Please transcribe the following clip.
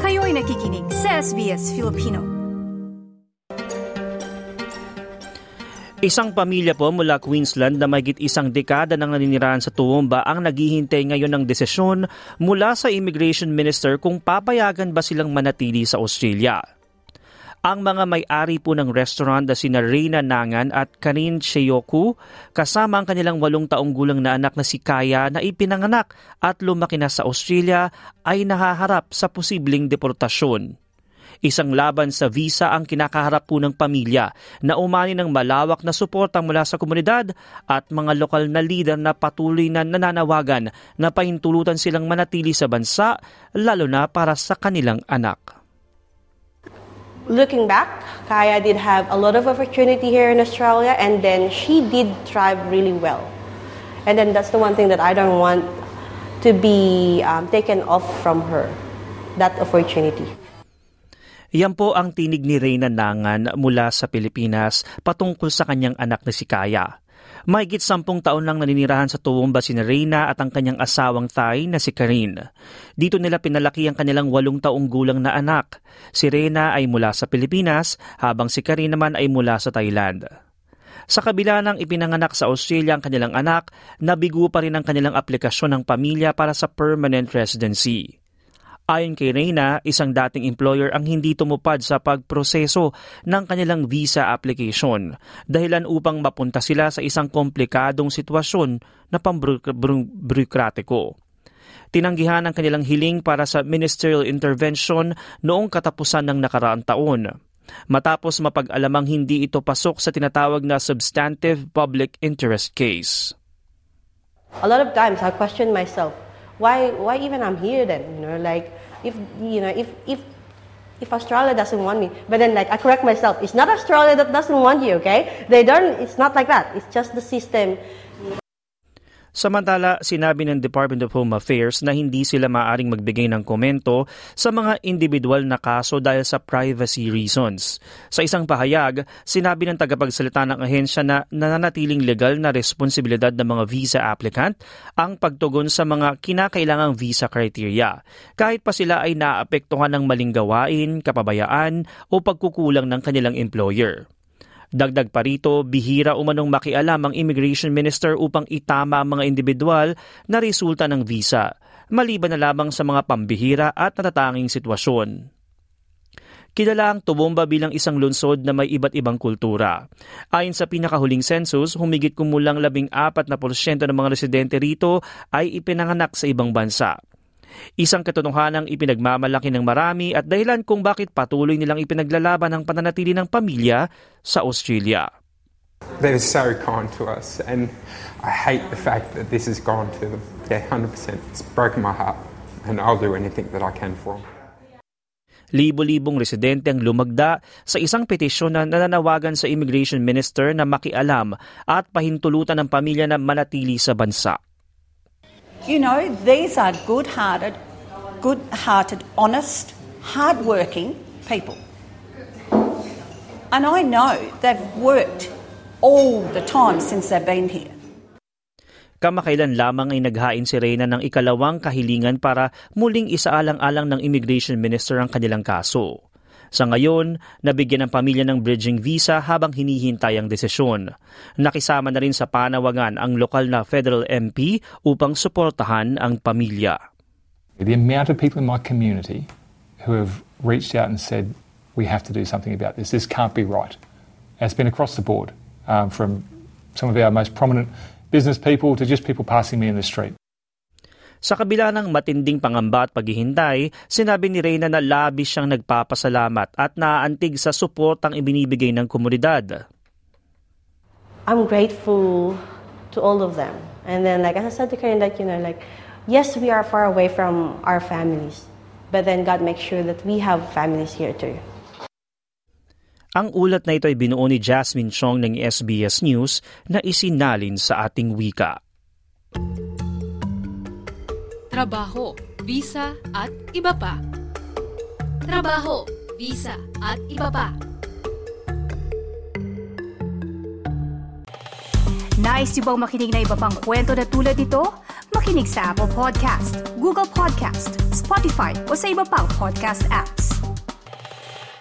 Kayo'y nakikinig sa SBS Filipino. Isang pamilya po mula Queensland na mahigit isang dekada nang naninirahan sa Toowoomba ang naghihintay ngayon ng desisyon mula sa Immigration Minister kung papayagan ba silang manatili sa Australia. Ang mga may-ari po ng restaurant na sina Reyna Nangan at Karin Cheyoku kasama ang kanilang 8 taong gulang na anak na si Kaya na ipinanganak at lumaki na sa Australia ay nahaharap sa posibleng deportasyon. Isang laban sa visa ang kinakaharap po ng pamilya na umani ng malawak na suporta mula sa komunidad at mga lokal na lider na patuloy na nananawagan na pahintulutan silang manatili sa bansa lalo na para sa kanilang anak. Looking back, Kaya did have a lot of opportunity here in Australia and then she did thrive really well. And then that's the one thing that I don't want to be taken off from her, that opportunity. Yan po ang tinig ni Reyna Nangan mula sa Pilipinas patungkol sa kanyang anak na si Kaya. Mahigit 10 taon lang naninirahan sa Toowoomba sina Reyna at ang kanyang asawang Thai na si Karin. Dito nila pinalaki ang kanilang 8 taong gulang na anak. Si Reyna ay mula sa Pilipinas habang si Karin naman ay mula sa Thailand. Sa kabila ng ipinanganak sa Australia ang kanilang anak, nabigo pa rin ang kanilang aplikasyon ng pamilya para sa permanent residency. Ayon kay Reyna, isang dating employer ang hindi tumupad sa pagproseso ng kanilang visa application, dahilan upang mapunta sila sa isang komplikadong sitwasyon na pamburokratiko. Tinanggihan ang kanilang hiling para sa ministerial intervention noong katapusan ng nakaraang taon, matapos mapag-alamang hindi ito pasok sa tinatawag na substantive public interest case. A lot of times I question myself, why even I'm here then, if Australia doesn't want me, but then I correct myself, it's not Australia that doesn't want you, okay? It's not like that. It's just the system. Samantala, sinabi ng Department of Home Affairs na hindi sila maaaring magbigay ng komento sa mga individual na kaso dahil sa privacy reasons. Sa isang pahayag, sinabi ng tagapagsalita ng ahensya na nananatiling legal na responsibilidad ng mga visa applicant ang pagtugon sa mga kinakailangang visa criteria, kahit pa sila ay naapektuhan ng maling gawain, kapabayaan o pagkukulang ng kanilang employer. Dagdag pa rito, bihira umanong makialam ang Immigration Minister upang itama ang mga individual na resulta ng visa, maliban na lamang sa mga pambihira at natatanging sitwasyon. Kilala ang Toowoomba bilang isang lungsod na may iba't ibang kultura. Ayon sa pinakahuling census, humigit kumulang 14% ng mga residente rito ay ipinanganak sa ibang bansa. Isang katotohanang ipinagmamalaki ng marami at dahilan kung bakit patuloy nilang ipinaglalaban ang pananatili ng pamilya sa Australia. They're so kind to us and I hate the fact that this has gone to them. Yeah, 100%. It's broken my heart and I'll do anything that I can for them. Libo-libong residente ang lumagda sa isang petisyon na nananawagan sa Immigration Minister na makialam at pahintulutan ng pamilya na manatili sa bansa. You know, these are good-hearted, honest, hard-working people. And I know they've worked all the time since they've been here. Kamakailan lamang ay naghain si Reyna ng ikalawang kahilingan para muling isaalang-alang ng Immigration Minister ang kanilang kaso. Sa ngayon, nabigyan ng pamilya ng bridging visa habang hinihintay ang desisyon. Nakisama na rin sa panawagan ang lokal na federal MP upang suportahan ang pamilya. The amount of people in my community who have reached out and said, we have to do something about this. This can't be right. It's been across the board, from some of our most prominent business people to just people passing me in the street. Sa kabila ng matinding pangamba at paghihintay, sinabi ni Reyna na labis siyang nagpapasalamat at naaantig sa suportang ibinibigay ng komunidad. I'm grateful to all of them. And then as I said to Karen, yes, we are far away from our families, but then God makes sure that we have families here too. Ang ulat na ito ay binuo ni Jasmine Chong ng SBS News na isinalin sa ating wika. Trabaho, visa at iba pa. Trabaho, visa at iba pa. Nice yung bang makinig na iba pang kwento na tulad ito? makinig sa Apple Podcast, Google Podcast, Spotify o sa iba pang podcast apps.